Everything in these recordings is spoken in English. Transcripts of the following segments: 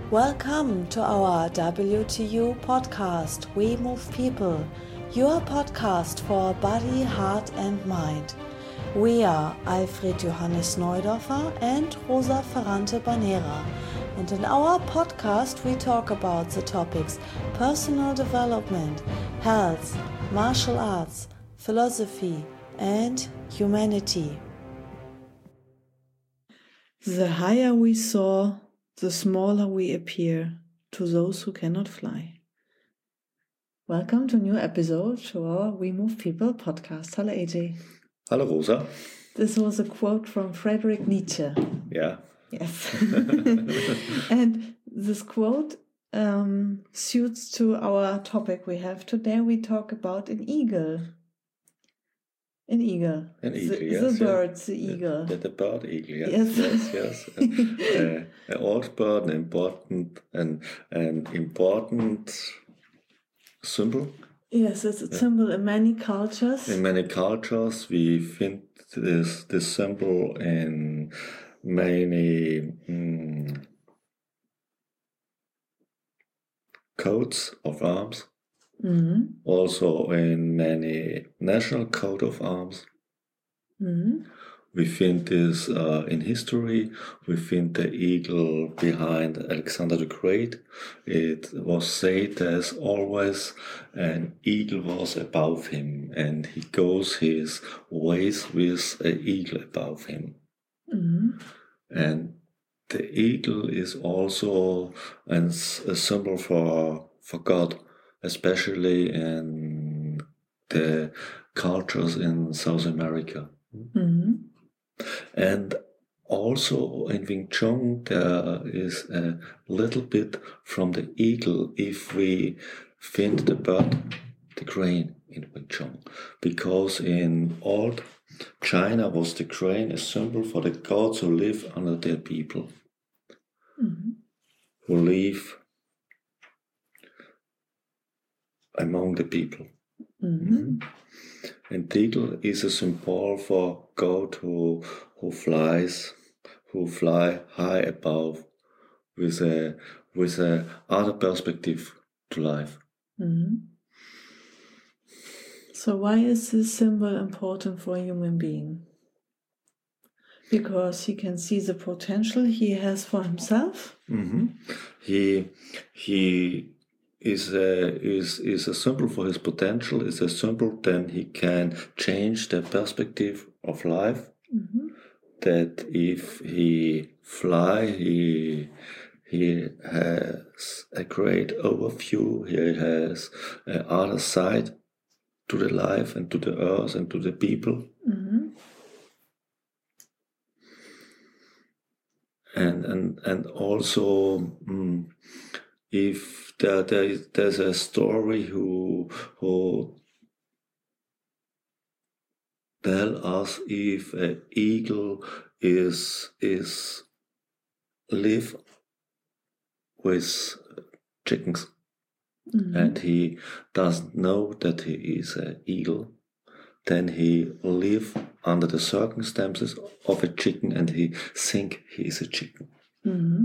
Welcome to our WTU podcast, We Move People, your podcast for body, heart and mind. We are Alfred Johannes Neudorfer and Rosa Ferrante Banera, and in our podcast we talk about the topics personal development, health, martial arts, philosophy and humanity. The higher we soar, the smaller we appear to those who cannot fly. Welcome to a new episode to our We Move People podcast. Hello, AJ. Hello, Rosa. This was a quote from Friedrich Nietzsche. Yeah. Yes. And this quote suits to our topic we have today. We talk about an eagle. An eagle. Yes. The bird, the eagle. The bird eagle, yes. An old bird, an important symbol. Yes, it's a symbol in many cultures. In many cultures, we find this symbol in many coats of arms. Mm-hmm. Also in many national coat of arms. Mm-hmm. We find this in history. We find the eagle behind Alexander the Great. It was said as always an eagle was above him, and he goes his ways with an eagle above him. Mm-hmm. And the eagle is also a symbol for God, especially in the cultures in South America. Mm-hmm. And also in Wing Chun, there is a little bit from the eagle if we find the bird, the crane in Wing Chun. Because in old China was the crane a symbol for the gods who live under their people, Mm-hmm. who live among the people. Mm-hmm. And the eagle is a symbol for God who fly high above with a other perspective to life. Mm-hmm. So why is this symbol important for a human being? Because he can see the potential he has for himself. Mm-hmm. He is a symbol for his potential. Is a symbol then he can change the perspective of life. Mm-hmm. That if he fly, he has a great overview. He has other side to the life and to the earth and to the people. Mm-hmm. And also if there's a story who tell us if an eagle is live with chickens. Mm-hmm. And he doesn't know that he is an eagle, then he live under the circumstances of a chicken and he think he is a chicken. Mm-hmm.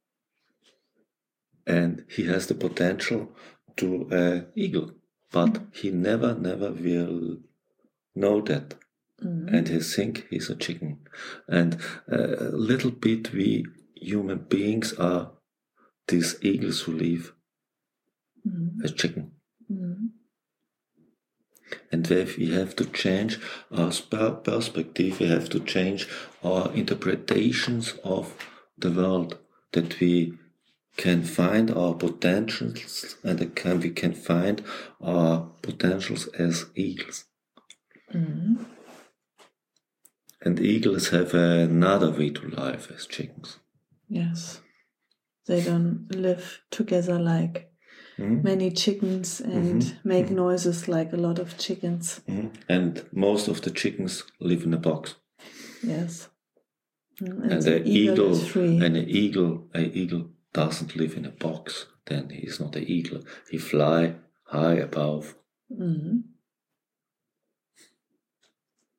And he has the potential to an eagle, but he never will know that. Mm-hmm. And he think he's a chicken. And a little bit we human beings are these eagles who live as chicken. Mm-hmm. And if we have to change our perspective, we have to change our interpretations of the world, that we can find our potentials and we can find our potentials as eagles. Mm-hmm. And eagles have another way to live as chickens. Yes. They don't live together like many chickens and make noises like a lot of chickens. And most of the chickens live in a box. Yes. And the eagle is free. And an eagle doesn't live in a box. Then he is not an eagle. He fly high above. Mm-hmm.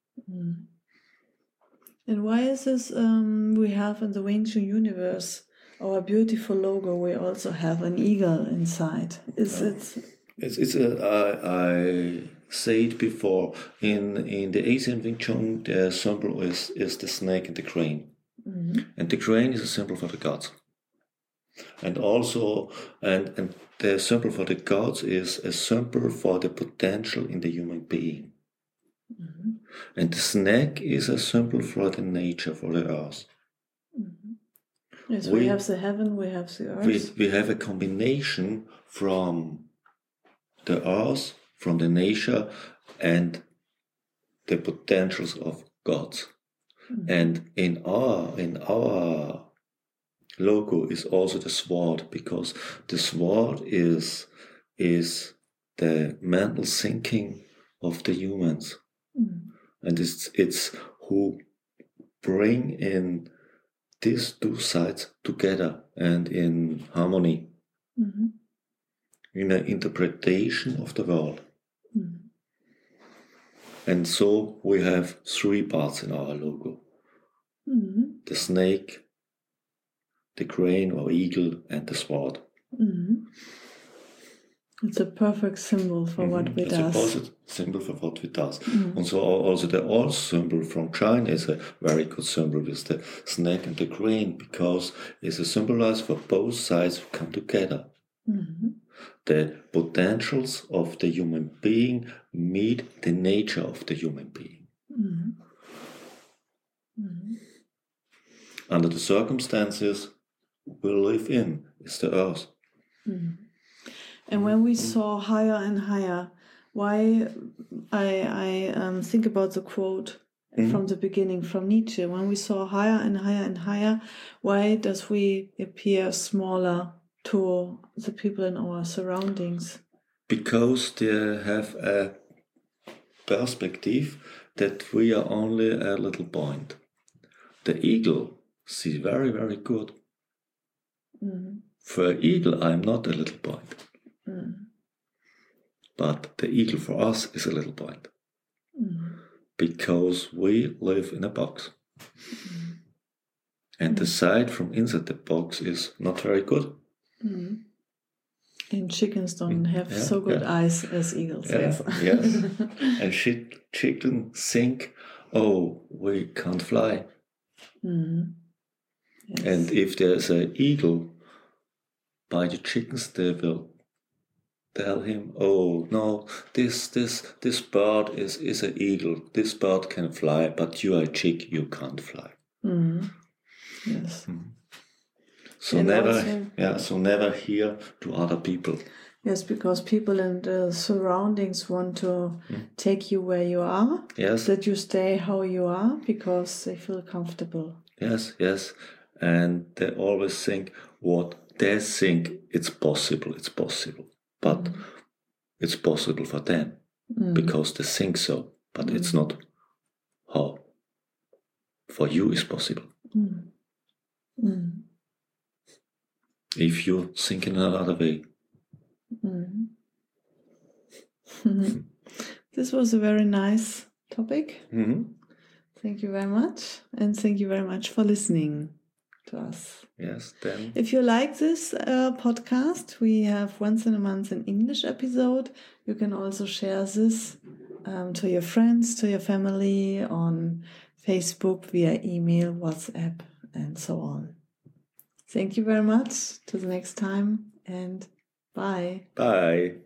Mm. And why is this we have in the Wing Chun universe our beautiful logo, we also have an eagle inside. Is it? I said before, in the Asian Wing Chun, the symbol is the snake and the crane. And the crane is a symbol for the gods. And also, and the symbol for the gods is a symbol for the potential in the human being. And the snake is a symbol for the nature, for the earth. Yes, we have the heaven, we have the earth. We have a combination from the earth, from the nature, and the potentials of gods. And in our logo is also the sword, because the sword is the mental thinking of the humans. And it's who bring in these two sides together and in harmony, in an interpretation of the world. And so we have three parts in our logo. The snake, the crane or eagle, and the sword. It's a perfect symbol for what we do. It's a positive symbol for what we do. And so also the old symbol from China is a very good symbol with the snake and the crane, because it's a symbolized for both sides who come together. The potentials of the human being meet the nature of the human being. Under the circumstances we live in is the earth. And when we saw higher and higher, why I think about the quote from the beginning from Nietzsche. When we saw higher and higher and higher, why does we appear smaller to the people in our surroundings? Because they have a perspective that we are only a little point. The eagle sees very, very good. For an eagle, I'm not a little point. But the eagle for us is a little point. Because we live in a box. And the sight from inside the box is not very good. And chickens don't have so good eyes as eagles have. Yes. And chickens think, oh, we can't fly. Yes. And if there's an eagle by the chickens, they will tell him, oh no, this bird is an eagle. This bird can fly, but you are a chick, you can't fly. Yes. So and never hear to other people. Yes, because people in the surroundings want to take you where you are. Yes. That you stay how you are because they feel comfortable. Yes. And they always think what they think it's possible. But it's possible for them because they think so. But it's not how for you is possible. If you think in another way. This was a very nice topic. Thank you very much. And thank you very much for listening to us. Yes, then. If you like this podcast, we have once in a month an English episode. You can also share this to your friends, to your family, on Facebook, via email, WhatsApp, and so on. Thank you very much. Till the next time, and bye. Bye.